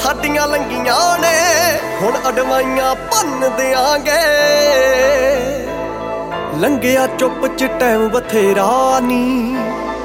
ਸਾਡੀਆਂ ਲੰਗੀਆਂ ਨੇ ਹੁਣ ਅਡਵਾਈਆਂ ਭੰਨ ਦਿਆਂਗੇ। ਲੰਘਿਆ ਚੁੱਪ ਚ ਟਾਈਮ ਬਥੇਰਾ ਨੀ